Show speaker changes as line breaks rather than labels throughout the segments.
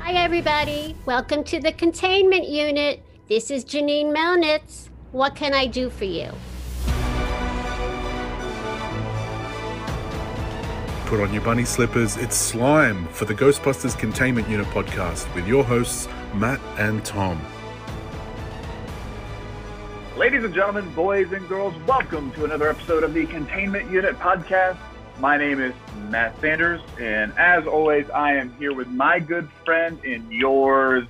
Hi, everybody. Welcome to the containment unit. This is Janine Melnitz. What can I do for you?
Put on your bunny slippers. It's Slime for the Ghostbusters Containment Unit podcast with your hosts, Matt and Tom.
Ladies and gentlemen, boys and girls, welcome to another episode of the Containment Unit podcast. My name is Matt Sanders, and as always, I am here with my good friend and yours,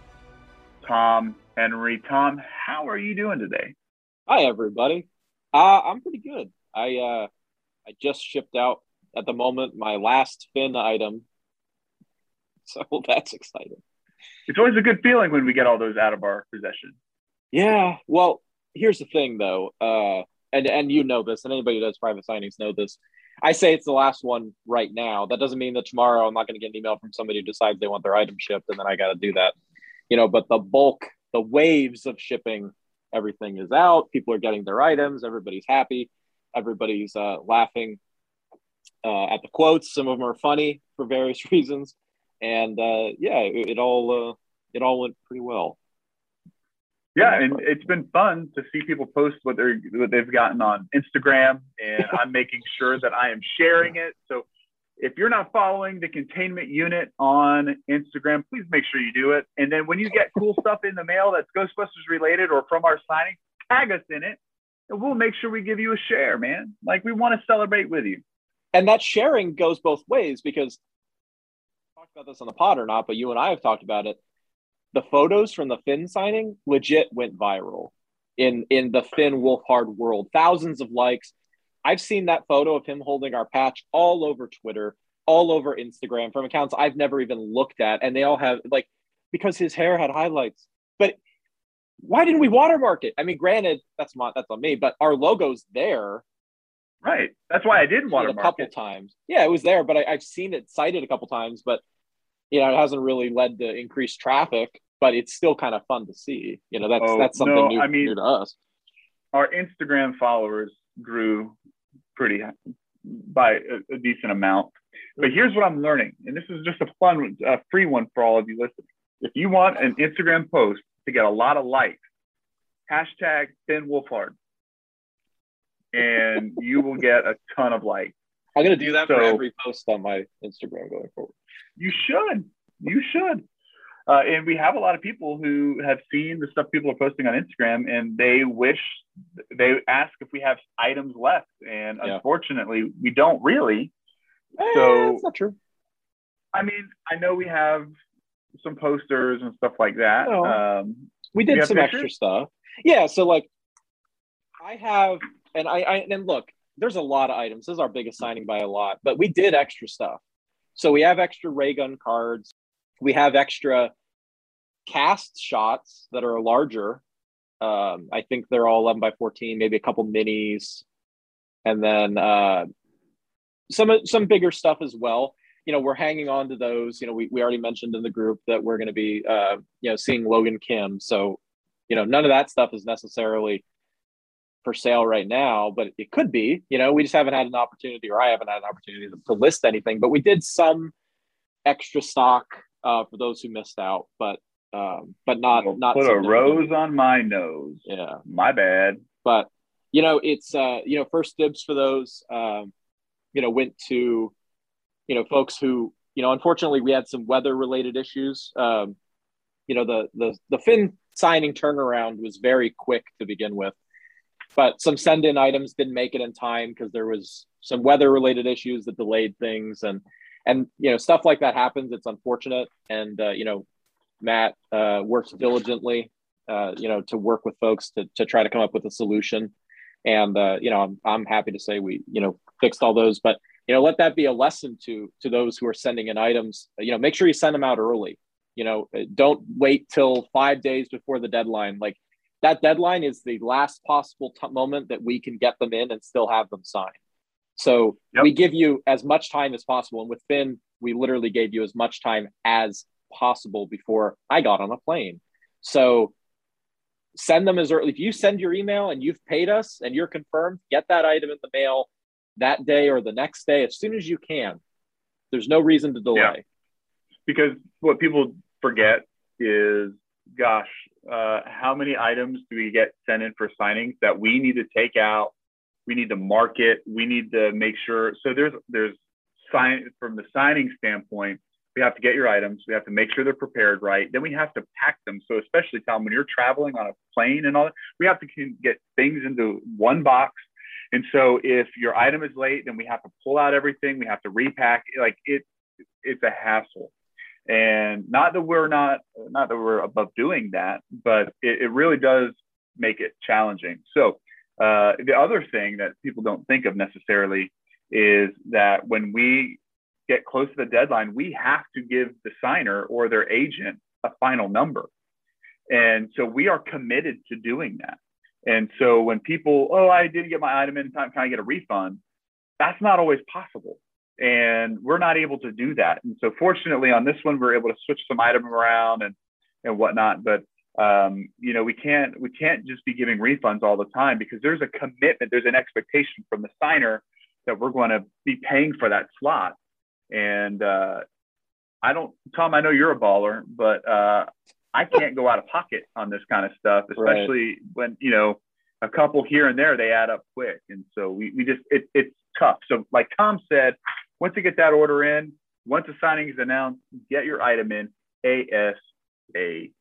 Tom Henry. Tom, how are you doing today?
Hi, everybody. I'm pretty good. I just shipped out at the moment my last Finn item, so that's exciting.
It's always a good feeling when we get all those out of our possession.
Yeah. Well, here's the thing, though, and you know this, and anybody who does private signings know this. I say it's the last one right now. That doesn't mean that tomorrow I'm not going to get an email from somebody who decides they want their item shipped, and then I got to do that. But the waves of shipping, everything is out. People are getting their items. Everybody's happy. Everybody's laughing at the quotes. Some of them are funny for various reasons, and it all went pretty well.
Yeah, and it's been fun to see people post what they've gotten on Instagram, and I'm making sure that I am sharing it. So if you're not following the Containment Unit on Instagram, please make sure you do it. And then when you get cool stuff in the mail that's Ghostbusters related or from our signing, tag us in it, and we'll make sure we give you a share, man. Like, we want to celebrate with you.
And that sharing goes both ways, because we talked about this on the pod or not, but you and I have talked about it. The photos from the Finn signing legit went viral in the Finn Wolfhard world. Thousands of likes. I've seen that photo of him holding our patch all over Twitter, all over Instagram, from accounts I've never even looked at. And they all have, because his hair had highlights. But why didn't we watermark it? I mean, granted, that's on me, but our logo's there.
Right. That's why I didn't watermark it.
A couple times. Yeah, it was there, but I've seen it cited a couple times, but it hasn't really led to increased traffic, but it's still kind of fun to see. That's something new to us.
Our Instagram followers grew pretty by a decent amount. But here's what I'm learning, and this is just a free one for all of you listening. If you want an Instagram post to get a lot of likes, hashtag Finn Wolfhard, and you will get a ton of likes.
I'm going to do that for every post on my Instagram going forward.
You should. And we have a lot of people who have seen the stuff people are posting on Instagram, and they ask if we have items left. And unfortunately, we don't really. So
that's not true.
I mean, I know we have some posters and stuff like that.
We did some extra stuff. Yeah. So I have, and look, there's a lot of items. This is our biggest signing by a lot, but we did extra stuff. So we have extra ray gun cards. We have extra cast shots that are larger. I think they're all 11 by 14, maybe a couple minis. And then some bigger stuff as well. We're hanging on to those. We already mentioned in the group that we're going to be, seeing Logan Kim. So, none of that stuff is necessarily for sale right now, but it could be. We just haven't had an opportunity, or I haven't had an opportunity to list anything. But we did some extra stock for those who missed out, but not
put a rose on my nose.
Yeah,
my bad.
But it's first dibs for those. Went to folks who unfortunately we had some weather related issues. The Finn signing turnaround was very quick to begin with. But some send-in items didn't make it in time because there was some weather-related issues that delayed things, and stuff like that happens. It's unfortunate, and Matt works diligently, to work with folks to try to come up with a solution, and I'm happy to say we fixed all those. But let that be a lesson to those who are sending in items. Make sure you send them out early. Don't wait till 5 days before the deadline. That deadline is the last possible moment that we can get them in and still have them signed. So we give you as much time as possible. And with Finn, we literally gave you as much time as possible before I got on a plane. So send them as early. If you send your email and you've paid us and you're confirmed, get that item in the mail that day or the next day as soon as you can. There's no reason to delay.
because what people forget is, gosh, how many items do we get sent in for signings that we need to take out? We need to mark it. We need to make sure. So there's from the signing standpoint, we have to get your items. We have to make sure they're prepared right. Then we have to pack them. So especially, Tom, when you're traveling on a plane and all that, we have to get things into one box. And so if your item is late, then we have to pull out everything. We have to repack. Like it's a hassle. And not that we're above doing that, but it really does make it challenging. So the other thing that people don't think of necessarily is that when we get close to the deadline, we have to give the signer or their agent a final number. And so we are committed to doing that. And so when people, I didn't get my item in time, can I get a refund? That's not always possible. And we're not able to do that. And so fortunately on this one, we're able to switch some item around and whatnot. But, we can't just be giving refunds all the time, because there's a commitment, there's an expectation from the signer that we're going to be paying for that slot. And Tom, I know you're a baller, but I can't go out of pocket on this kind of stuff, especially when, a couple here and there, they add up quick. And so it's tough. So like Tom said, once you get that order in, once the signing is announced, get your item in ASAP.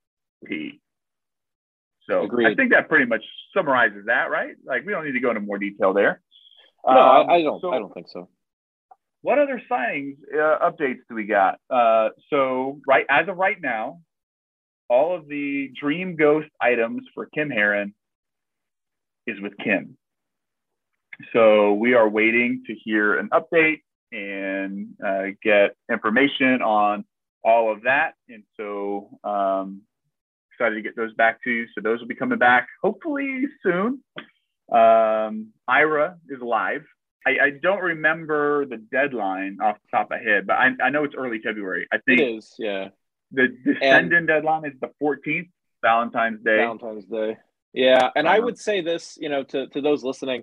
So agreed. I think that pretty much summarizes that, right? Like we don't need to go into more detail there.
No, I don't think so.
What other signings updates do we got? So as of right now, all of the Dream Ghost items for Kim Herron is with Kim. So we are waiting to hear an update and get information on all of that. And so excited to get those back to you. So those will be coming back hopefully soon. Ira is live. I don't remember the deadline off the top of my head, but I know it's early February. I think
it is, yeah.
The send-in deadline is the 14th, Valentine's Day.
Yeah, and I would say this, to those listening,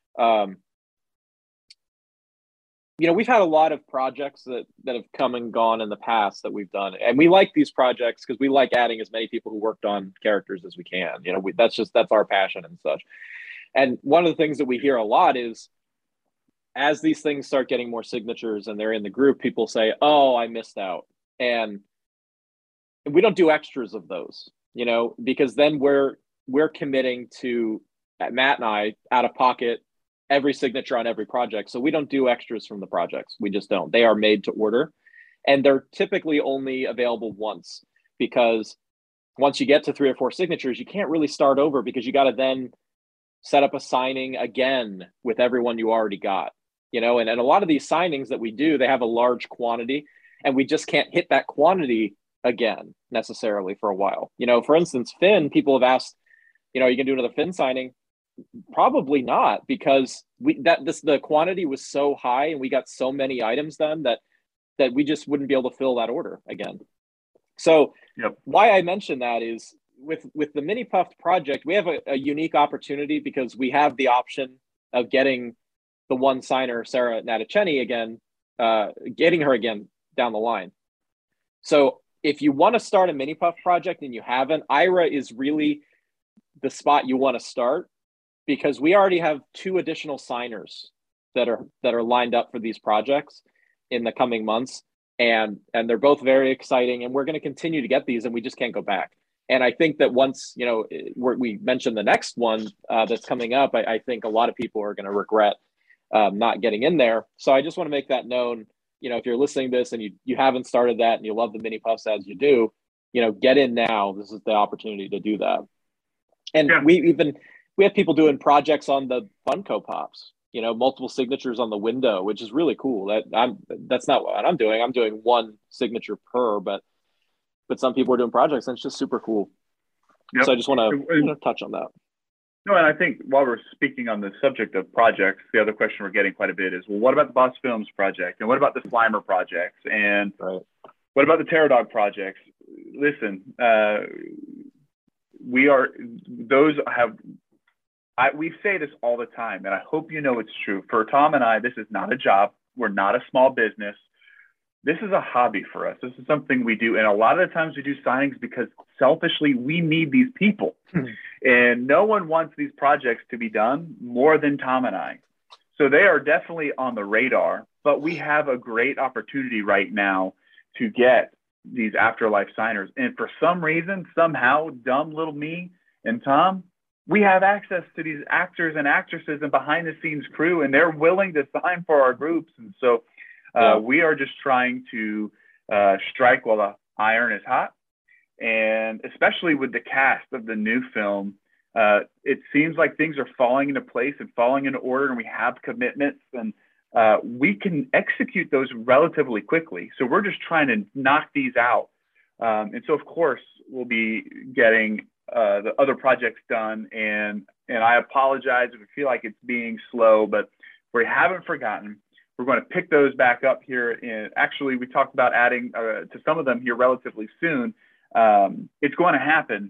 we've had a lot of projects that have come and gone in the past that we've done, and we like these projects because we like adding as many people who worked on characters as we can. That's our passion and such. And one of the things that we hear a lot is, as these things start getting more signatures and they're in the group, people say, "Oh, I missed out," and we don't do extras of those, because then we're committing to, Matt and I, out of pocket every signature on every project. So we don't do extras from the projects. We just don't. They are made to order, and they're typically only available once, because once you get to 3 or 4 signatures, you can't really start over, because you got to then set up a signing again with everyone you already got, and a lot of these signings that we do, they have a large quantity, and we just can't hit that quantity again necessarily for a while. For instance, Finn, people have asked, you can do another Finn signing? Probably not, because the quantity was so high and we got so many items then that we just wouldn't be able to fill that order again. So Why I mention that is with the Mini Puffed project, we have a unique opportunity, because we have the option of getting the one signer, Sarah Natacheni, again, getting her again down the line. So if you want to start a Mini Puff project and you haven't, Ira is really the spot you want to start, because we already have 2 additional signers that are lined up for these projects in the coming months. And they're both very exciting, and we're going to continue to get these, and we just can't go back. And I think that once, we mentioned the next one that's coming up, I think a lot of people are going to regret not getting in there. So I just want to make that known. If you're listening to this and you haven't started that and you love the Mini Puffs as you do, get in now. This is the opportunity to do that. And we have people doing projects on the Funko Pops, multiple signatures on the window, which is really cool. That's not what I'm doing. I'm doing 1 signature per, but some people are doing projects, and it's just super cool. Yep. So I just want to touch on that.
No, and I think while we're speaking on the subject of projects, the other question we're getting quite a bit is, well, what about the Boss Films project? And what about the Slimer projects? And what about the Terror Dog projects? Listen, we say this all the time, and I hope it's true. For Tom and I, this is not a job. We're not a small business. this is a hobby for us. This is something we do. And a lot of the times we do signings because selfishly we need these people. And no one wants these projects to be done more than Tom and I. So they are definitely on the radar, but we have a great opportunity right now to get these afterlife signers. And for some reason, somehow, dumb little me and Tom, we have access to these actors and actresses and behind the scenes crew, and they're willing to sign for our groups. And so we are just trying to strike while the iron is hot. And especially with the cast of the new film, it seems like things are falling into place and falling into order, and we have commitments, and we can execute those relatively quickly. So we're just trying to knock these out. And so, of course, we'll be getting the other projects done. And I apologize if I feel like it's being slow, but we haven't forgotten. We're going to pick those back up here. And actually, we talked about adding to some of them here relatively soon. It's going to happen,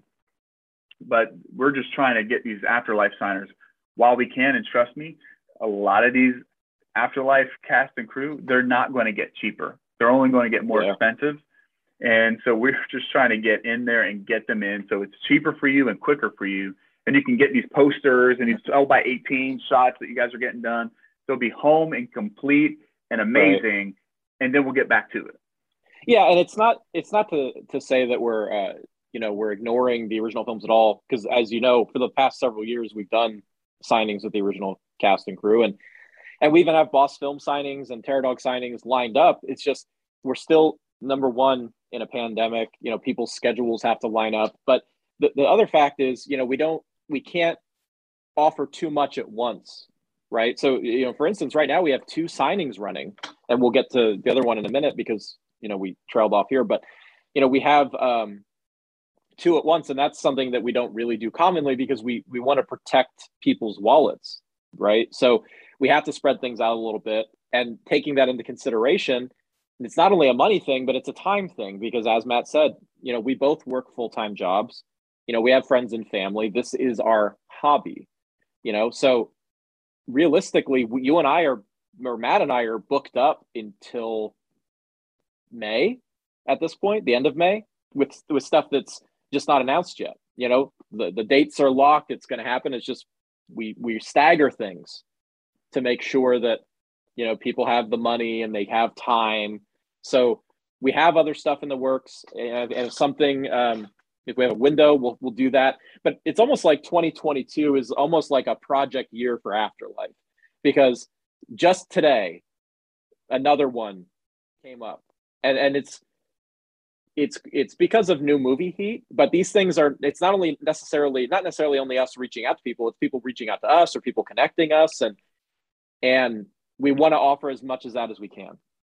but we're just trying to get these afterlife signers while we can. And trust me, a lot of these afterlife cast and crew, they're not going to get cheaper. They're only going to get more expensive. And so we're just trying to get in there and get them in so it's cheaper for you and quicker for you. And you can get these posters and these 12x18 shots that you guys are getting done. They'll be home and complete and amazing. And then we'll get back to it.
Yeah, and it's not to say that we're ignoring the original films at all, because as you know, for the past several years we've done signings with the original cast and crew, and we even have Boss Film signings and Terror Dog signings lined up. It's just we're still, number one, in a pandemic. People's schedules have to line up. But the other fact is, we can't offer too much at once, right? So, for instance, right now we have 2 signings running, and we'll get to the other one in a minute because we trailed off here. But we have 2 at once, and that's something that we don't really do commonly because we want to protect people's wallets, right? So we have to spread things out a little bit, and taking that into consideration, it's not only a money thing, but it's a time thing, because as Matt said, we both work full-time jobs. We have friends and family. This is our hobby, so realistically, you and I or Matt and I are booked up until May at this point, the end of May, with stuff that's just not announced yet. The dates are locked. It's going to happen. It's just we stagger things to make sure that people have the money and they have time. So we have other stuff in the works, and if something, if we have a window, we'll do that. But it's almost like 2022 is almost like a project year for Afterlife, because just today another one came up, and it's because of new movie heat. But these things are, it's not necessarily only us reaching out to people, it's people reaching out to us or people connecting us, and we want to offer as much as that as we can.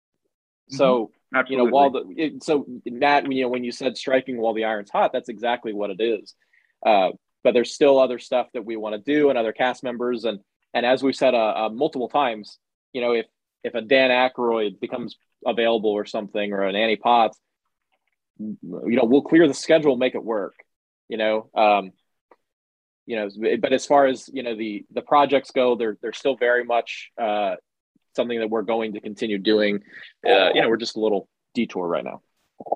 So
Absolutely.
So Matt, when you said striking while the iron's hot, that's exactly what it is. But there's still other stuff that we want to do, and other cast members, and as we've said multiple times, if a Dan Aykroyd becomes available or something, or an Annie Potts, we'll clear the schedule, make it work. But as far as the projects go, they're still very much something that we're going to continue doing. We're just a little detour right now.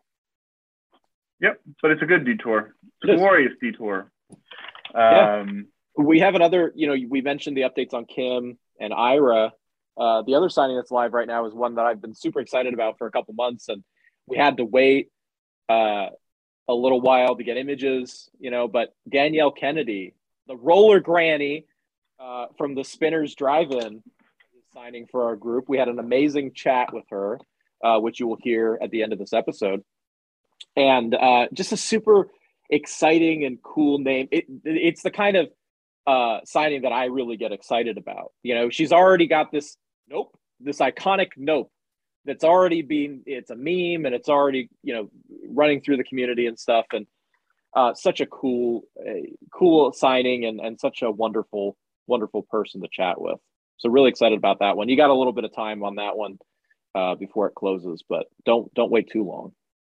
Yep, but it's a good detour. It's a glorious detour.
We have another, we mentioned the updates on Kim and Ira. The other signing that's live right now is one that I've been super excited about for a couple months, and we had to wait a little while to get images, but Danielle Kennedy, the roller granny from the Spinners Drive-In, is signing for our group. We had an amazing chat with her, which you will hear at the end of this episode. And just a super exciting and cool name. It's the kind of signing that I really get excited about. She's already got this iconic nope that's already it's a meme, and it's already, running through the community and stuff. And such a cool signing, and such a wonderful, wonderful person to chat with. So really excited about that one. You got a little bit of time on that one before it closes, but don't wait too long.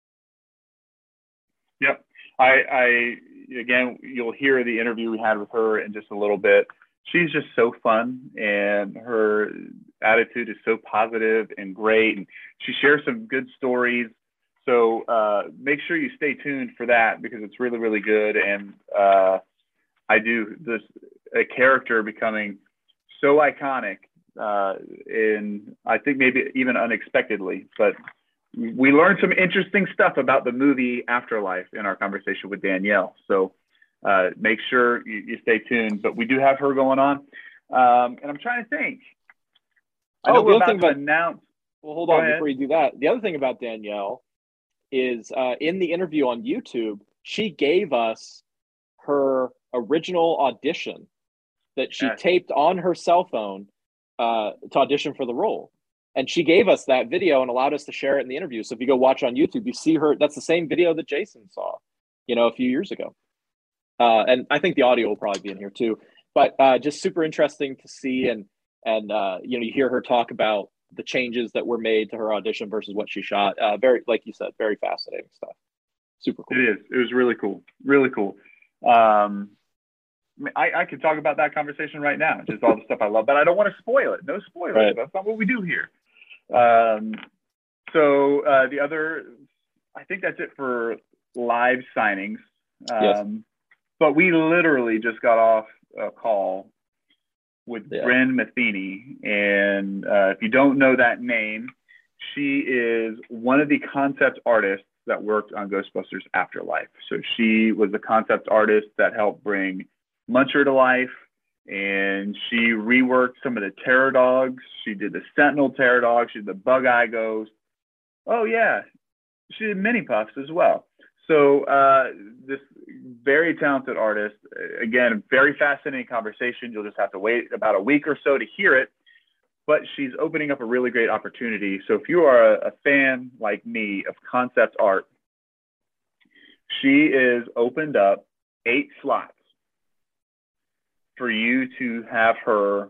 Yep. I again, you'll hear the interview we had with her in just a little bit. She's just so fun, and her attitude is so positive and great, and she shares some good stories. So make sure you stay tuned for that because it's really, really good. And I do this a character becoming so iconic, and I think maybe even unexpectedly. But we learned some interesting stuff about the movie Afterlife in our conversation with Danielle. So make sure you stay tuned. But we do have her going on, and I'm trying to think. I know we're about to announce.
Well, hold on before you do that. The other thing about Danielle is in the interview on YouTube, she gave us her original audition that she taped on her cell phone to audition for the role. And she gave us that video and allowed us to share it in the interview. So if you go watch on YouTube, you see her. That's the same video that Jason saw, a few years ago. And I think the audio will probably be in here too. But just super interesting to see. And you hear her talk about the changes that were made to her audition versus what she shot. Very, like you said, very fascinating stuff. Super cool.
It is. It was really cool. Really cool. I could talk about that conversation right now, just all the stuff I love, but I don't want to spoil it. No spoilers. Right. That's not what we do here. So the other, I think that's it for live signings.
Yes.
But we literally just got off a call with Bryn Matheny. And if you don't know that name, she is one of the concept artists that worked on Ghostbusters Afterlife. So she was the concept artist that helped bring Muncher to life, and she reworked some of the Terror Dogs. She did the Sentinel Terror Dog. She did the Bug-Eye Ghost. Oh, yeah. She did Mini Puffs as well. So this very talented artist, again, very fascinating conversation. You'll just have to wait about a week or so to hear it. But she's opening up a really great opportunity. So if you are a fan like me of concept art, she is opened up 8 slots for you to have her.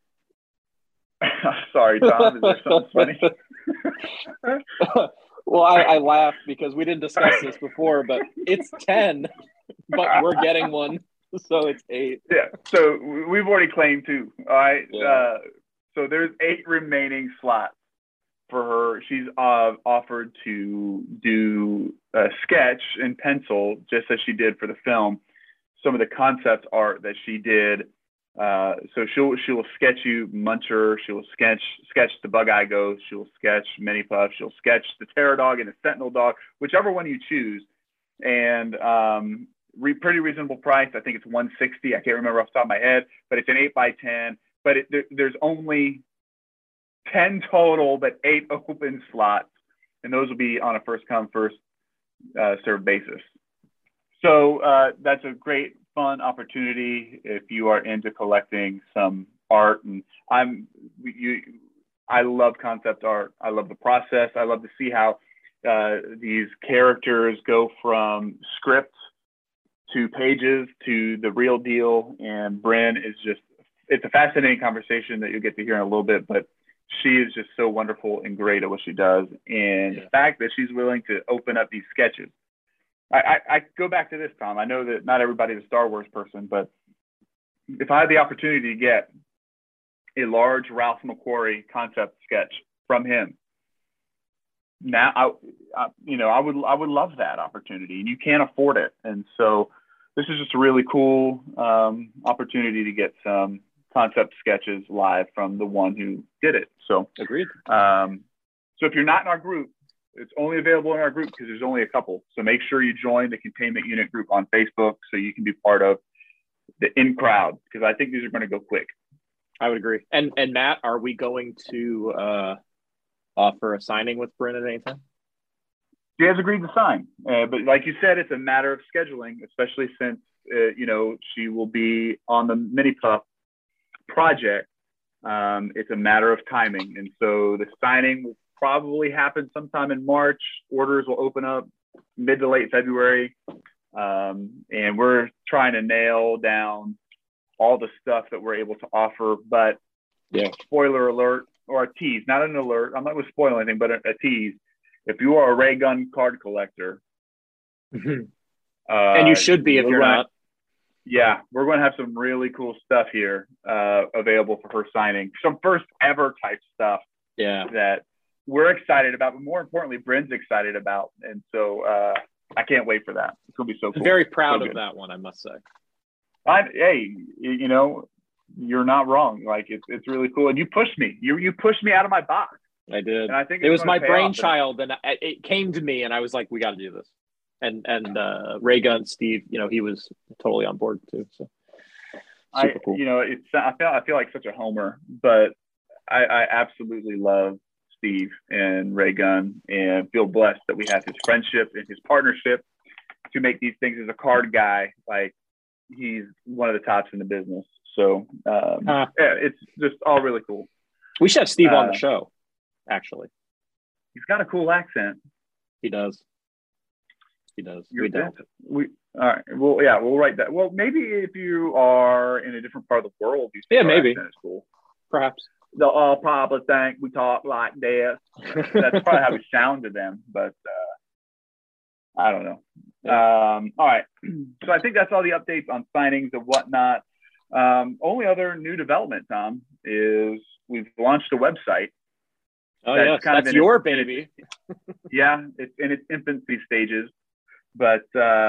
Sorry, Tom, is there something funny?
Well, I laughed because we didn't discuss this before, but it's 10, but we're getting one, so it's 8.
Yeah, so we've already claimed 2. All right.
Yeah.
So there's 8 remaining slots for her. She's offered to do a sketch in pencil, just as she did for the film, some of the concept art that she did. So she'll sketch you Muncher. She'll sketch the Bug-Eye Ghost. She'll sketch Mini Puff. She'll sketch the Terror Dog and the Sentinel Dog, whichever one you choose. And pretty reasonable price. I think it's $160. I can't remember off the top of my head, but it's an 8x10. But there's only 10 total, but 8 open slots, and those will be on a first come, first served basis. So that's a great, fun opportunity if you are into collecting some art. And I love concept art. I love the process. I love to see how these characters go from script to pages to the real deal. And Bryn is just, it's a fascinating conversation that you'll get to hear in a little bit, but she is just so wonderful and great at what she does. And the fact that she's willing to open up these sketches. I go back to this, Tom. I know that not everybody's a Star Wars person, but if I had the opportunity to get a large Ralph McQuarrie concept sketch from him, now I would love that opportunity, and you can't afford it. And so this is just a really cool opportunity to get some concept sketches live from the one who did it. So
agreed.
So if you're not in our group, it's only available in our group because there's only a couple. So make sure you join the Containment Unit group on Facebook so you can be part of the in crowd, because I think these are going to go quick.
I would agree. And Matt, are we going to offer a signing with Bryn at any time?
She has agreed to sign, but like you said, it's a matter of scheduling, especially since she will be on the Mini Puff project. It's a matter of timing, and so the signing will probably happen sometime in March. Orders will open up mid to late February, and we're trying to nail down all the stuff that we're able to offer. But spoiler alert, or a tease, not an alert. I'm not going to spoil anything, but a tease. If you are a ray gun card collector,
and you should be if you're not.
Yeah, we're going to have some really cool stuff here available for her signing. Some first ever type stuff that we're excited about, but more importantly, Bryn's excited about. And so I can't wait for that. It's going to be so cool.
Very proud of that one, I must say.
Hey, you know, you're not wrong. Like it's really cool. And you pushed me. You pushed me out of my box.
I did.
And I think
it was my brainchild, and it came to me, and I was like, we got to do this. And Ray Gunn, Steve, you know, he was totally on board too. So super cool.
You know, I feel like such a homer, but I absolutely love Steve and Ray Gunn, and feel blessed that we have his friendship and his partnership to make these things. As a card guy, like he's one of the tops in the business. So yeah, it's just all really cool.
We should have Steve on the show. Actually,
he's got a cool accent.
He does. We don't.
All right. Well, yeah, we'll write that. Well, maybe if you are in a different part of the world,
maybe
it's cool.
Perhaps
they'll all probably think we talk like this. That's probably how we sound to them, but I don't know. Yeah. All right. So I think that's all the updates on signings and whatnot. Only other new development, Tom, is we've launched a website.
Oh, yeah, that's your baby.
Yeah, it's in its infancy stages. But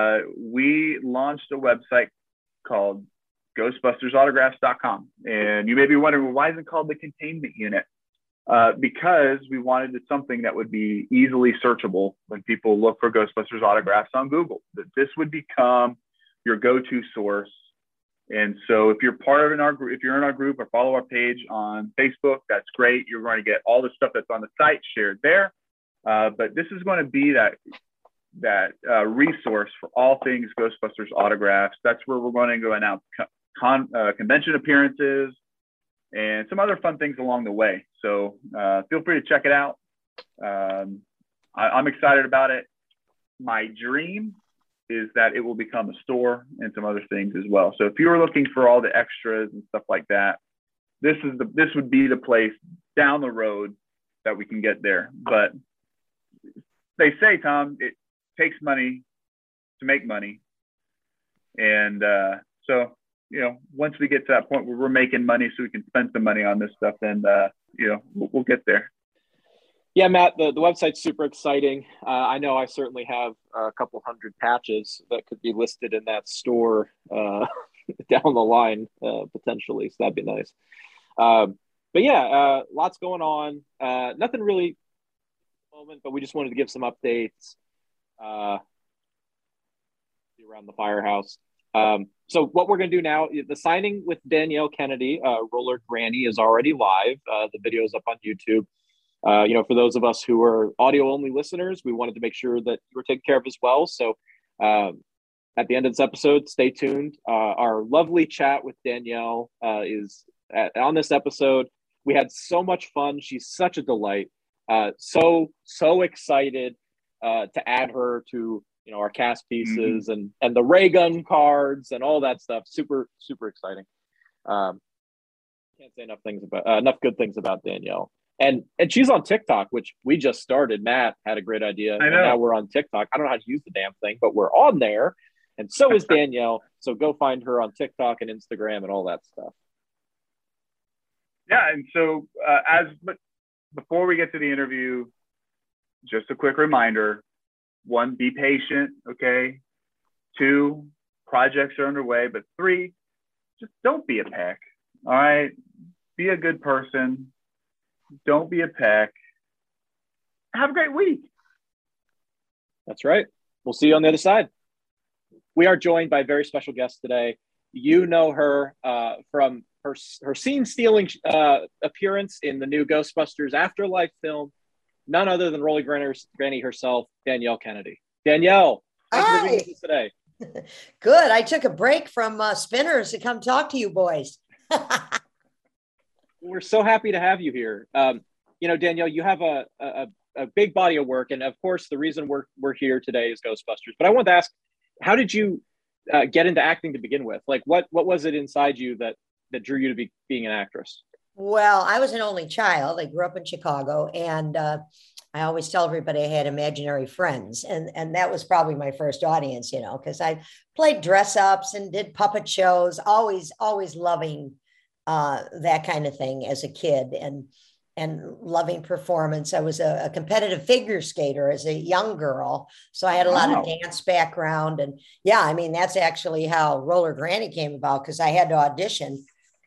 we launched a website called GhostbustersAutographs.com. And you may be wondering, well, why is it called the Containment Unit? Because we wanted something that would be easily searchable when people look for Ghostbusters autographs on Google. That this would become your go-to source. And so if you're part of if you're in our group or follow our page on Facebook, that's great. You're going to get all the stuff that's on the site shared there. But this is going to be that resource for all things Ghostbusters autographs. That's where we're going to go announce convention appearances and some other fun things along the way. So feel free to check it out. I'm excited about it. My dream is that it will become a store and some other things as well. So if you were looking for all the extras and stuff like that, this would be the place down the road that we can get there. But they say, Tom, it takes money to make money. And so, you know, once we get to that point where we're making money so we can spend some money on this stuff, then, you know, we'll get there.
Yeah, Matt, the website's super exciting. I know I certainly have a couple hundred patches that could be listed in that store down the line, potentially. So that'd be nice. But yeah, lots going on. Nothing really at the moment, but we just wanted to give some updates around the firehouse. So what we're going to do now, the signing with Danielle Kennedy, Roller Granny, is already live. The video is up on YouTube. You know, for those of us who are audio only listeners, we wanted to make sure that you were taken care of as well. So at the end of this episode, stay tuned. Our lovely chat with Danielle is on this episode. We had so much fun. She's such a delight. So excited to add her to, you know, our cast pieces and the ray gun cards and all that stuff. Super, super exciting. Can't say enough good things about Danielle. And she's on TikTok, which we just started. Matt had a great idea. And now we're on TikTok. I don't know how to use the damn thing, but we're on there. And so is Danielle. So go find her on TikTok and Instagram and all that stuff.
Yeah. And so but before we get to the interview, just a quick reminder. 1, be patient. Okay. 2, projects are underway. But 3, just don't be a peck. All right. Be a good person. Don't be a peck. Have a great week.
That's right. We'll see you on the other side. We are joined by a very special guest today. You know her from her scene-stealing appearance in the new Ghostbusters Afterlife film. None other than Rolly Granny herself, Danielle Kennedy. Danielle, thank you for being with us today.
Good. I took a break from Spinners to come talk to you boys.
We're so happy to have you here. You know, Danielle, you have a big body of work. And of course, the reason we're here today is Ghostbusters. But I wanted to ask, how did you get into acting to begin with? Like, what was it inside you that drew you to being an actress?
Well, I was an only child. I grew up in Chicago, and I I always tell everybody I had imaginary friends, and that was probably my first audience, because I played dress ups and did puppet shows, always loving that kind of thing as a kid, and loving performance. I was a competitive figure skater as a young girl, so I had a lot of dance background, and yeah, I mean that's actually how Roller Granny came about, because I had to audition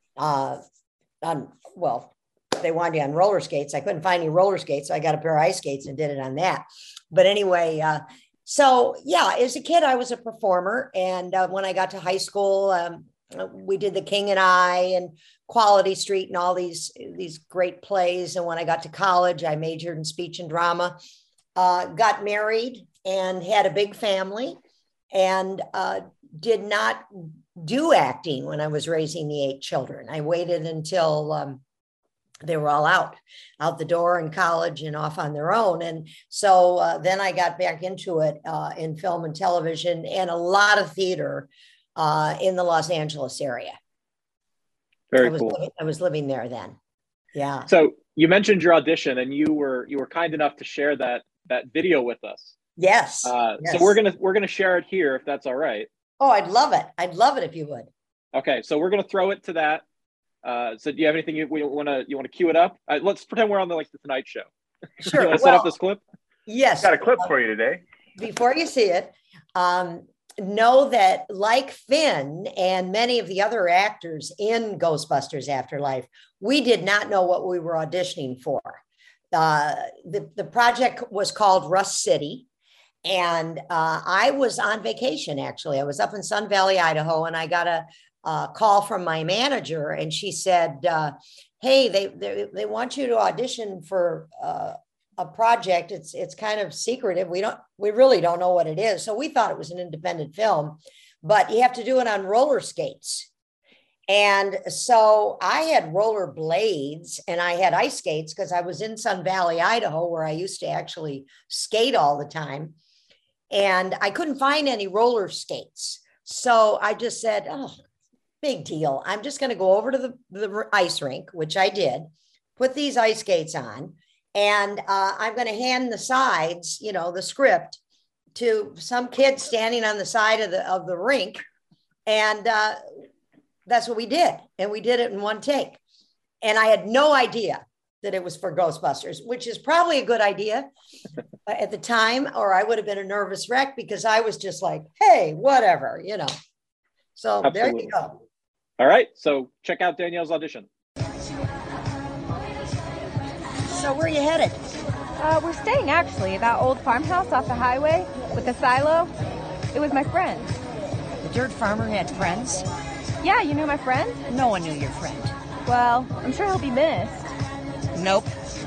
they wanted you on roller skates. I couldn't find any roller skates, so I got a pair of ice skates and did it on that. But anyway, so yeah, as a kid, I was a performer. And when I got to high school, we did The King and I and Quality Street and all these great plays. And when I got to college, I majored in speech and drama, got married and had a big family, and did not do acting when I was raising the 8 children. I waited until they were all out the door in college and off on their own. And so then I got back into it in film and television and a lot of theater in the Los Angeles area.
Very cool.
I was living there then. Yeah.
So you mentioned your audition, and you were kind enough to share that video with us.
Yes.
Yes. So we're gonna share it here, if that's all right.
Oh, I'd love it. I'd love it if you would.
Okay, so we're gonna throw it to that. So do you have anything you want to cue it up? Let's pretend we're on the Tonight Show.
Sure.
You want to set up this clip?
Yes.
Got a clip for you today.
Before you see it, know that like Finn and many of the other actors in Ghostbusters Afterlife, we did not know what we were auditioning for. The project was called Rust City. And I was on vacation, actually. I was up in Sun Valley, Idaho, and I got a call from my manager, and she said, hey, they want you to audition for a project. It's kind of secretive. We really don't know what it is. So we thought it was an independent film, but you have to do it on roller skates. And so I had roller blades and I had ice skates because I was in Sun Valley, Idaho, where I used to actually skate all the time. And I couldn't find any roller skates. So I just said, oh, big deal. I'm just going to go over to the ice rink, which I did, put these ice skates on, and I'm going to hand the sides, the script, to some kid standing on the side of the rink. And that's what we did. And we did it in one take. And I had no idea that it was for Ghostbusters, which is probably a good idea at the time, or I would have been a nervous wreck because I was just like, hey, whatever, So Absolutely. There you go.
All right. So check out Danielle's audition.
So where are you headed?
We're staying actually at that old farmhouse off the highway with the silo. It was my friend.
The dirt farmer had friends?
Yeah, you knew my friend?
No one knew your friend.
Well, I'm sure he'll be missed.
Nope.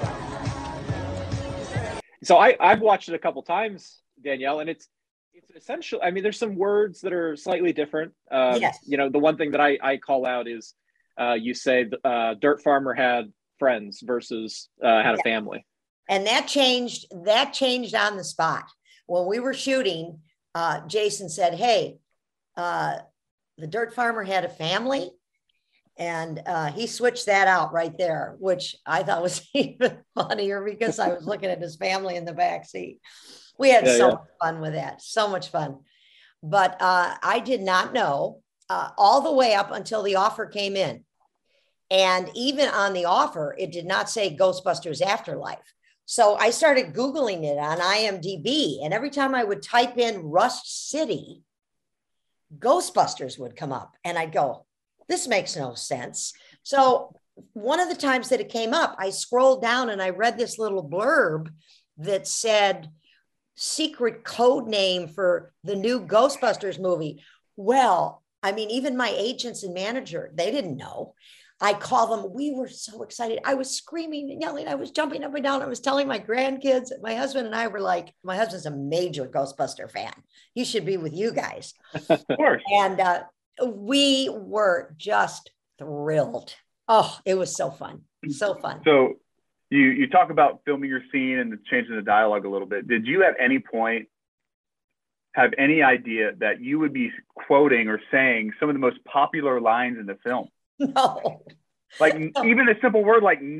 So I've watched it a couple times, Danielle, and it's essential. I mean, there's some words that are slightly different.
Yes.
The one thing that I call out is you say dirt farmer had friends versus had a family.
And that changed on the spot. When we were shooting, Jason said, hey, the dirt farmer had a family. And he switched that out right there, which I thought was even funnier because I was looking at his family in the back seat. We had so much fun with that, so much fun. But I did not know all the way up until the offer came in. And even on the offer, it did not say Ghostbusters Afterlife. So I started Googling it on IMDb. And every time I would type in Rust City, Ghostbusters would come up. And I'd go, this makes no sense. So one of the times that it came up, I scrolled down and I read this little blurb that said secret code name for the new Ghostbusters movie. Well, I mean, even my agents and manager, they didn't know. I called them. We were so excited. I was screaming and yelling. I was jumping up and down. I was telling my grandkids. My husband and I were like, my husband's a major Ghostbuster fan. He should be with you guys.
Of course.
And we were just thrilled. Oh, it was so fun. So fun.
So you talk about filming your scene and changing the dialogue a little bit. Did you at any point have any idea that you would be quoting or saying some of the most popular lines in the film?
No.
Like even a simple word like nope.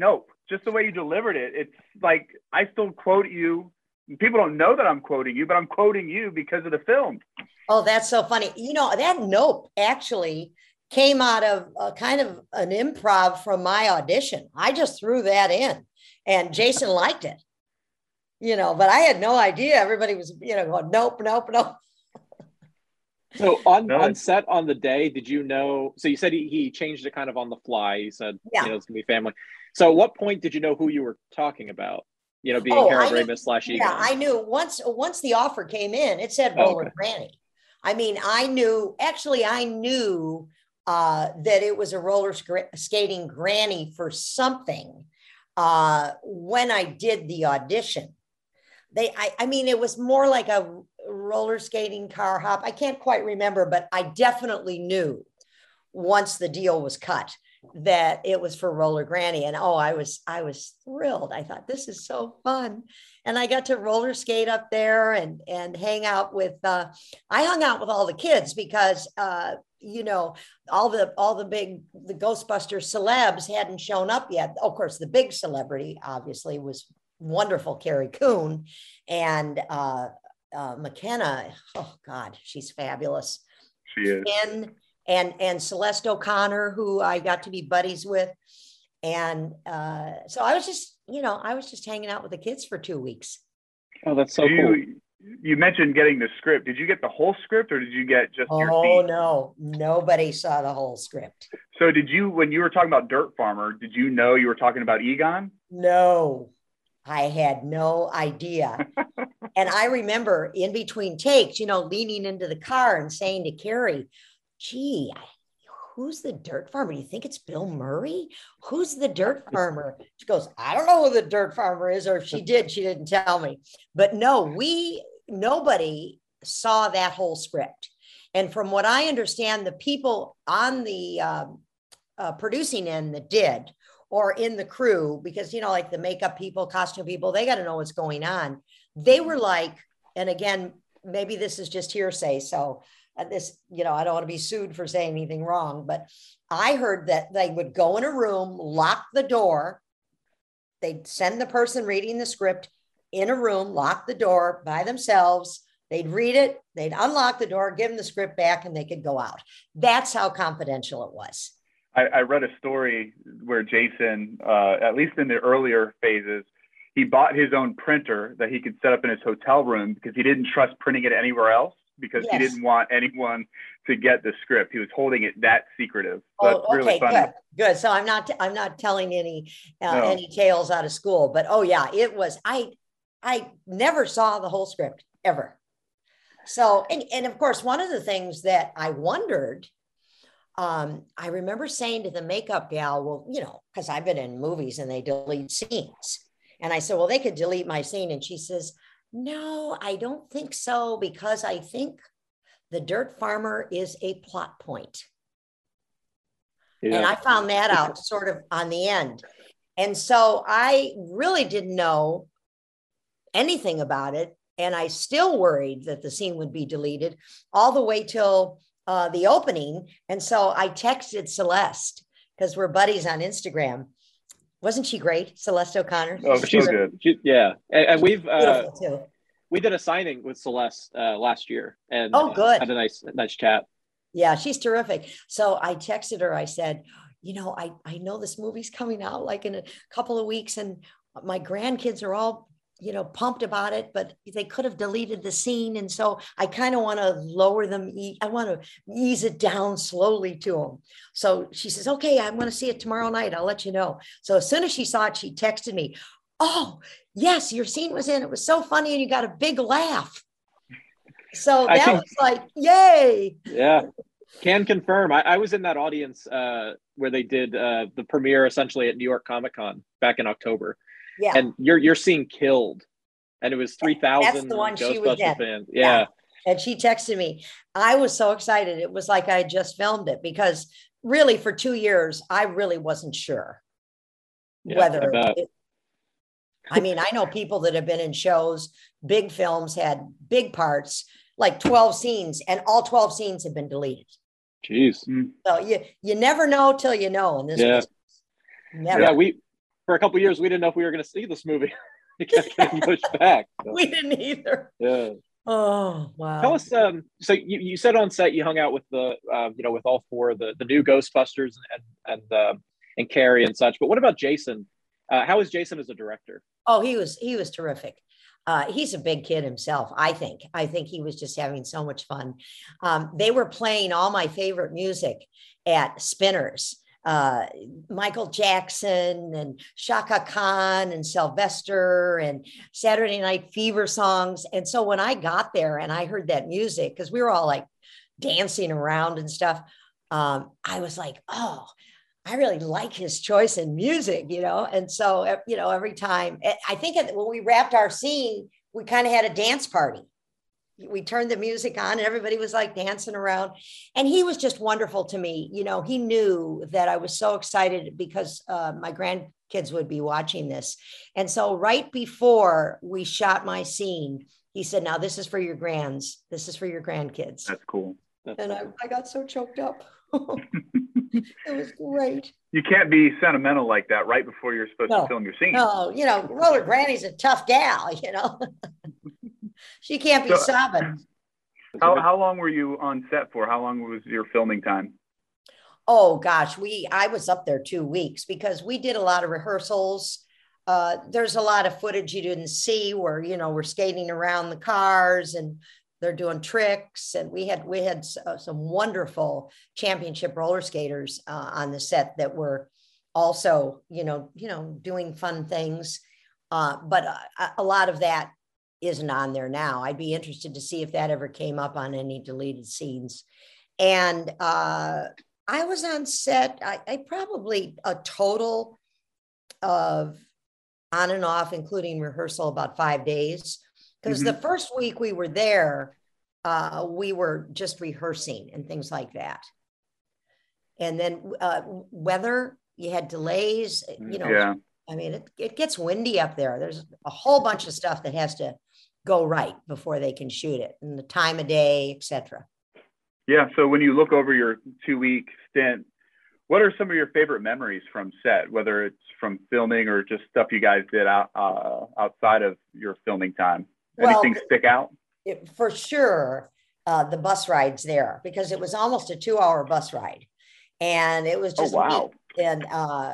just the way you delivered it. It's like, I still quote you. People don't know that I'm quoting you, but I'm quoting you because of the film.
Oh, that's so funny. That nope actually came out of kind of an improv from my audition. I just threw that in and Jason liked it, but I had no idea. Everybody was, going, nope, nope, nope.
So on set on the day, did you know? So you said he changed it kind of on the fly. He said, it's gonna be family. So at what point did you know who you were talking about? Being Harold Ramis / Egon.
Yeah, I knew once the offer came in, it said Roller Granny. I mean, I knew that it was a roller skating granny for something when I did the audition. It was more like a roller skating car hop. I can't quite remember, but I definitely knew once the deal was cut that it was for Roller Granny. And I was thrilled. I thought, this is so fun. And I got to roller skate up there and hang out with, I hung out with all the kids because, all the Ghostbusters celebs hadn't shown up yet. Of course, the big celebrity obviously was wonderful Carrie Coon, and McKenna. Oh God, she's fabulous.
She is.
And Celeste O'Connor, who I got to be buddies with. And so I was just hanging out with the kids for 2 weeks.
Oh, that's so cool.
You mentioned getting the script. Did you get the whole script or did you get just your scene?
Oh, no, nobody saw the whole script.
So when you were talking about Dirt Farmer, did you know you were talking about Egon?
No, I had no idea. And I remember in between takes, leaning into the car and saying to Carrie, gee, who's the Dirt Farmer? Do you think it's Bill Murray? Who's the Dirt Farmer? She goes, I don't know who the Dirt Farmer is, or if she didn't tell me. But no, nobody saw that whole script. And from what I understand, the people on the producing end that did, or in the crew, because, like the makeup people, costume people, they got to know what's going on. They were like, and again, maybe this is just hearsay, so this, I don't want to be sued for saying anything wrong, but I heard that they would go in a room, lock the door. They'd send the person reading the script in a room, lock the door by themselves. They'd read it. They'd unlock the door, give them the script back, and they could go out. That's how confidential it was.
I read a story where Jason, at least in the earlier phases, he bought his own printer that he could set up in his hotel room because he didn't trust printing it anywhere else, because he didn't want anyone to get the script. He was holding it that secretive. So that's really funny.
Good. So I'm not telling any tales out of school, but it was, I never saw the whole script ever. So, and of course, one of the things that I wondered, I remember saying to the makeup gal, well, because I've been in movies and they delete scenes. And I said, well, they could delete my scene. And she says, no, I don't think so, because I think the Dirt Farmer is a plot point. Yeah. And I found that out sort of on the end. And so I really didn't know anything about it. And I still worried that the scene would be deleted all the way till the opening. And so I texted Celeste, because we're buddies on Instagram. Wasn't she great, Celeste O'Connor?
Oh, she's good.
And we've
too.
We did a signing with Celeste last year, and
good.
Had a nice chat.
Yeah, she's terrific. So I texted her. I said, I know this movie's coming out like in a couple of weeks, and my grandkids are all pumped about it, but they could have deleted the scene. And so I kind of want to lower them. I want to ease it down slowly to them. So she says, okay, I'm going to see it tomorrow night. I'll let you know. So as soon as she saw it, she texted me, oh, yes, your scene was in. It was so funny. And you got a big laugh. So that was like, yay.
Yeah. Can confirm. I was in that audience where they did the premiere essentially at New York Comic Con back in October.
Yeah.
And your scene killed. And it was 3,000 Ghostbusters fans. Yeah.
And she texted me. I was so excited. It was like I had just filmed it, because really for 2 years, I really wasn't sure whether I know people that have been in shows, big films, had big parts, like 12 scenes, and all 12 scenes have been deleted.
Jeez.
So you never know till you know. And this was never.
Yeah, for a couple of years, we didn't know if we were going to see this movie. It kept getting pushed back. So.
We didn't either.
Yeah.
Oh, wow.
Tell us. So you said on set you hung out with the with all four the new Ghostbusters and Carrie and such. But what about Jason? How is Jason as a director?
Oh, he was terrific. He's a big kid himself. I think he was just having so much fun. They were playing all my favorite music at Spinners. Michael Jackson and Shaka Khan and Sylvester and Saturday Night Fever songs. And so when I got there and I heard that music, because we were all like dancing around and stuff, I was like, oh, I really like his choice in music, And so, every time, I think when we wrapped our scene, we kind of had a dance party. We turned the music on and everybody was like dancing around. And he was just wonderful to me. He knew that I was so excited because my grandkids would be watching this. And so right before we shot my scene, he said, now this is for your grands. This is for your grandkids.
That's cool.
And I got so choked up. It was great.
You can't be sentimental like that right before you're supposed to film your scene.
No, Roller Granny's a tough gal, She can't be sobbing.
How long were you on set for? How long was your filming time?
Oh gosh, I was up there 2 weeks because we did a lot of rehearsals. There's a lot of footage you didn't see where, we're skating around the cars and they're doing tricks. And we had some wonderful championship roller skaters on the set that were also, doing fun things. But a lot of that isn't on there now. I'd be interested to see if that ever came up on any deleted scenes. And I was on set, I probably a total of on and off, including rehearsal, about 5 days. Because the first week we were there, we were just rehearsing and things like that. And then weather, you had delays,
Yeah.
I mean, it gets windy up there. There's a whole bunch of stuff that has to go right before they can shoot it, and the time of day, etc.
Yeah. So when you look over your 2-week stint, what are some of your favorite memories from set, whether it's from filming or just stuff you guys did outside of your filming time? Anything stick out?
For sure, the bus rides there, because it was almost a 2-hour bus ride, and it was just
wow.
And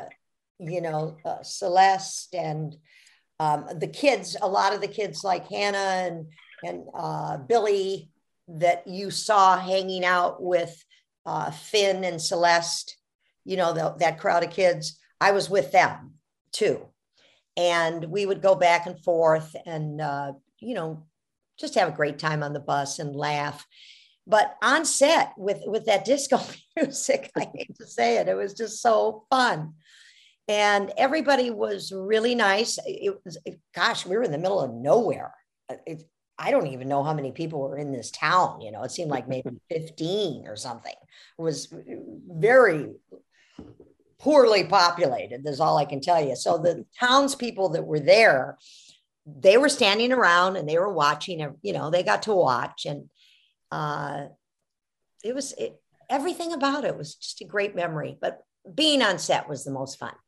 Celeste and the kids, a lot of the kids like Hannah and Billy that you saw hanging out with Finn and Celeste, that crowd of kids, I was with them too. And we would go back and forth and, just have a great time on the bus and laugh. But on set with that disco music, I hate to say it, it was just so fun. And everybody was really nice. Gosh, we were in the middle of nowhere. I don't even know how many people were in this town. It seemed like maybe 15 or something. It was very poorly populated. That's all I can tell you. So the townspeople that were there, they were standing around and they were watching, they got to watch. And everything about it was just a great memory. But being on set was the most fun.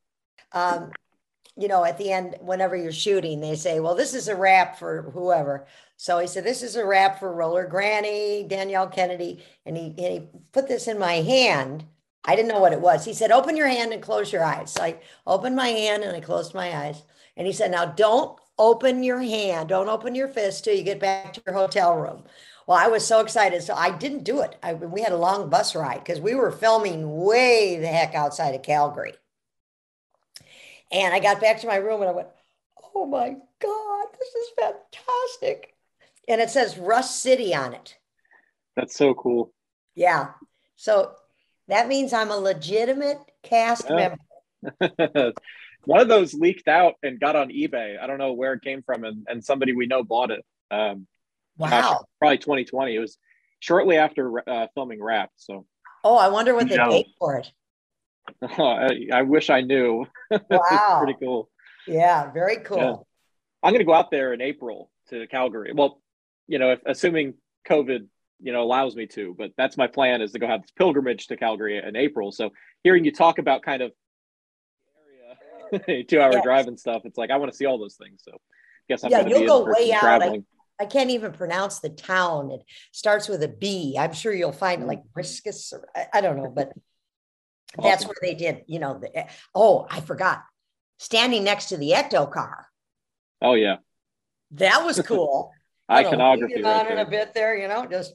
At the end, whenever you're shooting, they say, well, this is a wrap for whoever. So he said, this is a wrap for Roller Granny, Danielle Kennedy. And he put this in my hand. I didn't know what it was. He said, open your hand and close your eyes. So I opened my hand and I closed my eyes. And he said, now don't open your hand. Don't open your fist till you get back to your hotel room. Well, I was so excited. So I didn't do it. We had a long bus ride because we were filming way the heck outside of Calgary. And I got back to my room and I went, oh my God, this is fantastic. And it says Rush City on it.
That's so cool.
Yeah. So that means I'm a legitimate cast member.
One of those leaked out and got on eBay. I don't know where it came from. And somebody we know bought it.
Wow.
Gosh, probably 2020. It was shortly after filming Wrapped. So.
Oh, I wonder what they paid for it.
I wish I knew.
Wow.
That's pretty cool.
Yeah, very cool. Yeah.
I'm going to go out there in April to Calgary. Well, assuming COVID, allows me to, but that's my plan, is to go have this pilgrimage to Calgary in April. So hearing you talk about kind of 2-hour
Yes.
drive and stuff. It's like, I want to see all those things. So I guess I'm
Yeah,
going to be
you'll
in
go
person
way out.
traveling.
I can't even pronounce the town. It starts with a B. I'm sure you'll find it like Briscus, or I don't know, but that's
Awesome.
where they did, oh, I forgot. Standing next to the Ecto car.
Oh yeah.
That was cool.
Iconography
Leaning
right
on it
there.
a bit there, just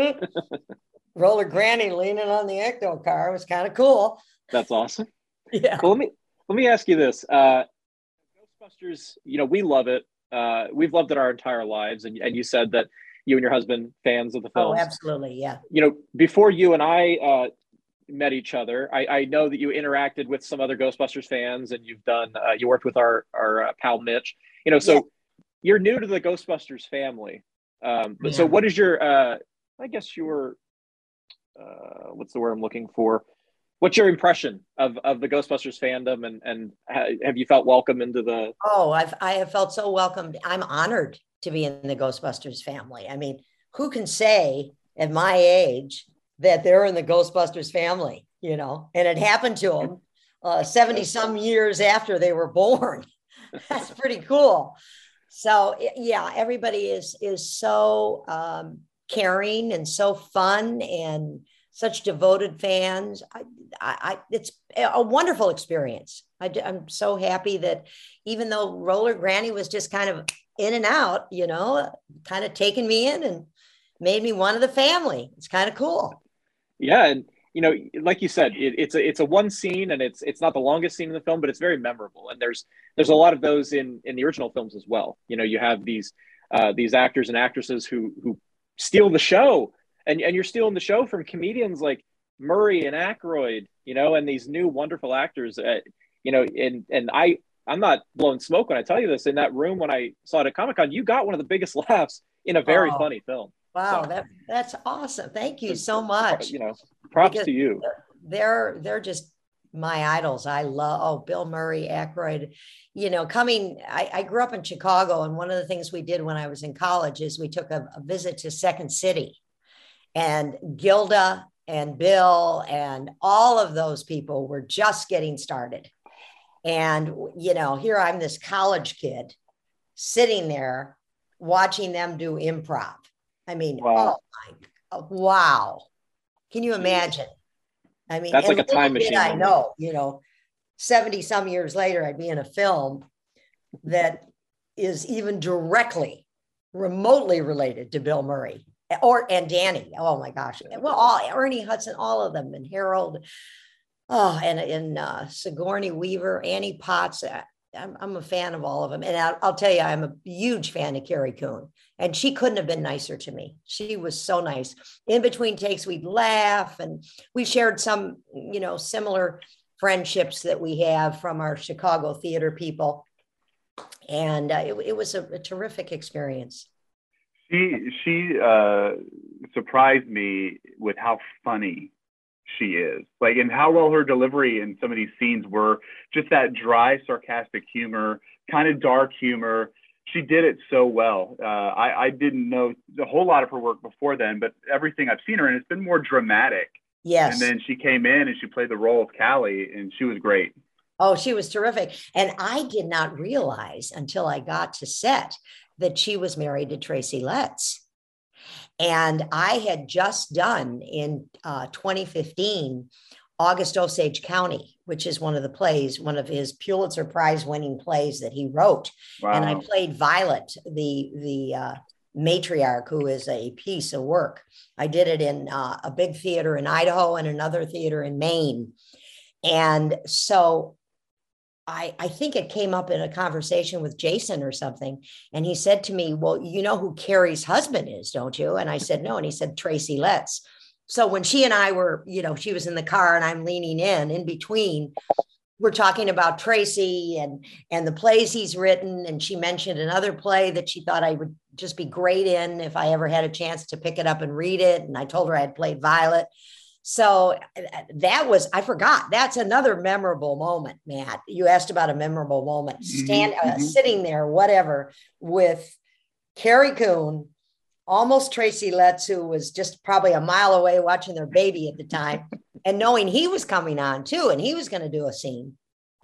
Roller Granny leaning on the Ecto car. It was kind of cool.
That's awesome.
Yeah.
Well, let me ask you this. Ghostbusters, we love it. We've loved it our entire lives. And you said that you and your husband fans of the films.
Oh, absolutely. Yeah.
Before you and I met each other, I know that you interacted with some other Ghostbusters fans, and you worked with our pal Mitch. So yeah. You're new to the Ghostbusters family. But so what is your I guess your what's the word I'm looking for? What's your impression of the Ghostbusters fandom, and have you felt welcome into the?
Oh, I have felt so welcomed. I'm honored to be in the Ghostbusters family. I mean, who can say at my age that they're in the Ghostbusters family, and it happened to them 70 some years after they were born. That's pretty cool. So yeah, everybody is so caring and so fun and such devoted fans. It's a wonderful experience. I'm so happy that even though Roller Granny was just kind of in and out, kind of taking me in and made me one of the family. It's kind of cool.
Yeah. And, like you said, it's a one scene, and it's not the longest scene in the film, but it's very memorable. And there's a lot of those in the original films as well. You have these actors and actresses who steal the show, and you're stealing the show from comedians like Murray and Aykroyd, and these new wonderful actors, and I'm not blowing smoke when I tell you this. In that room when I saw it at Comic-Con, you got one of the biggest laughs in a very funny film.
Wow, so, that's awesome. Thank you so much.
Props to you.
They're just my idols. I love Bill Murray, Aykroyd. I grew up in Chicago, and one of the things we did when I was in college is we took a visit to Second City, and Gilda and Bill and all of those people were just getting started. And here I'm this college kid sitting there watching them do improv. I mean, wow. Wow. Can you imagine? I mean,
that's like a time machine.
I know, 70 some years later, I'd be in a film that is even directly, remotely related to Bill Murray and Danny. Oh my gosh. Well, Ernie Hudson, all of them, and Harold. Oh, and Sigourney Weaver, Annie Potts. I'm a fan of all of them. And I'll tell you, I'm a huge fan of Carrie Coon. And she couldn't have been nicer to me. She was so nice. In between takes, we'd laugh, and we shared some, similar friendships that we have from our Chicago theater people. And it was a terrific experience.
She surprised me with how funny she is, and how well her delivery in some of these scenes were. Just that dry, sarcastic humor, kind of dark humor. She did it so well. I didn't know a whole lot of her work before then, but everything I've seen her in, it's been more dramatic.
Yes.
And then she came in and she played the role of Callie, and she was great.
Oh, she was terrific. And I did not realize until I got to set that she was married to Tracy Letts. And I had just done in 2015, August Osage County, which is one of his Pulitzer Prize winning plays that he wrote. Wow. And I played Violet, the matriarch, who is a piece of work. I did it in a big theater in Idaho and another theater in Maine. And so I think it came up in a conversation with Jason or something. And he said to me, well, you know who Carrie's husband is, don't you? And I said, no. And he said, Tracy Letts. So when she and I were, she was in the car and I'm leaning in between, we're talking about Tracy and the plays he's written. And she mentioned another play that she thought I would just be great in if I ever had a chance to pick it up and read it. And I told her I had played Violet. So I forgot. That's another memorable moment, Matt. You asked about a memorable moment. Sitting there, whatever, with Carrie Coon, almost Tracy Letts, who was just probably a mile away watching their baby at the time, and knowing he was coming on too, and he was going to do a scene.
Yeah.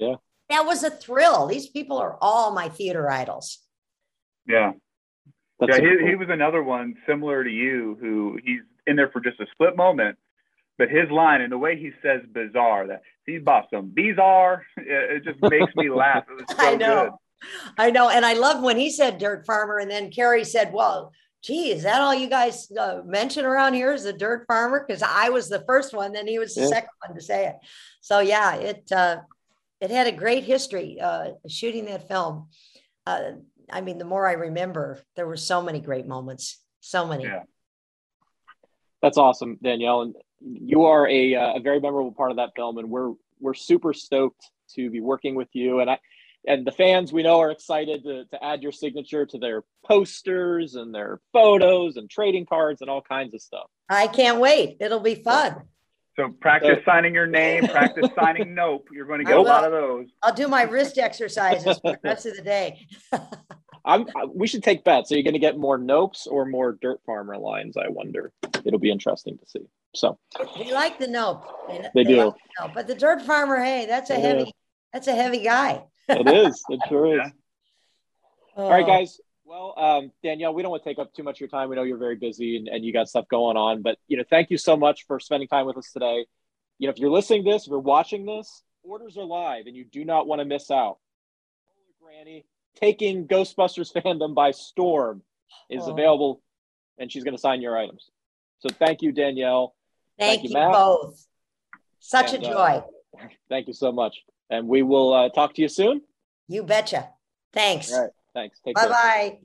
That was a thrill. These people are all my theater idols.
Yeah.
That's
Yeah,
so
he
cool.
was another one similar to you who he's in there for just a split moment, but his line and the way he says bizarre, that he's bought some bizarre, it just makes me laugh. It was so
I know.
good.
I know. And I loved when he said dirt farmer. And then Carrie said, well, gee, is that all you guys mention around here is a dirt farmer? Because I was the first one, then he was the second one to say it. So yeah, it had a great history shooting that film. I mean, the more I remember, there were so many great moments, so many.
Yeah.
That's awesome, Danielle. And you are a very memorable part of that film. And we're super stoked to be working with you. And the fans we know are excited to add your signature to their posters and their photos and trading cards and all kinds of stuff.
I can't wait. It'll be fun.
So practice signing your name, practice signing nope. You're going to get a lot of those.
I'll do my wrist exercises for the rest of the day.
We should take bets. Are you going to get more nopes or more dirt farmer lines? I wonder. It'll be interesting to see. So
They like the nope.
They do.
like the nope. But the dirt farmer, hey, that's a heavy guy.
It is. It sure is.
Yeah.
All right, guys. Well, Danielle, we don't want to take up too much of your time. We know you're very busy and you got stuff going on, but thank you so much for spending time with us today. If you're listening to this, if you're watching this, orders are live and you do not want to miss out. Granny taking Ghostbusters fandom by storm is available, and she's going to sign your items. So thank you, Danielle.
Thank you
Matt.
both. Such a joy.
Thank you so much. And we will talk to you soon.
You betcha. Thanks.
All right. Thanks. Take care.
Bye-bye.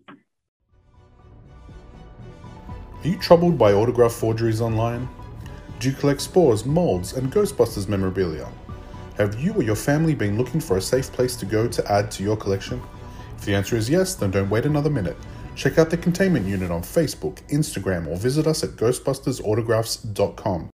Are you troubled by autograph forgeries online? Do you collect spores, molds, and Ghostbusters memorabilia? Have you or your family been looking for a safe place to go to add to your collection? If the answer is yes, then don't wait another minute. Check out the Containment Unit on Facebook, Instagram, or visit us at ghostbustersautographs.com.